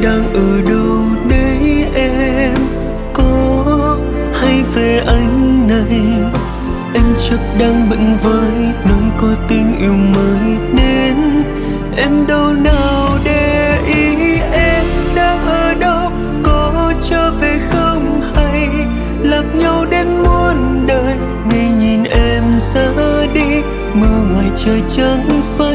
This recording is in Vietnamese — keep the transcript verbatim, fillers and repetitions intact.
đang ở đâu đấy em có hay về anh này? Em chắc đang bận với nơi có tình yêu mới nên em đâu nào để ý em đang ở đâu, có trở về không hay lạc nhau đến muôn đời. Ngày nhìn em ra đi, mưa ngoài trời trắng xóa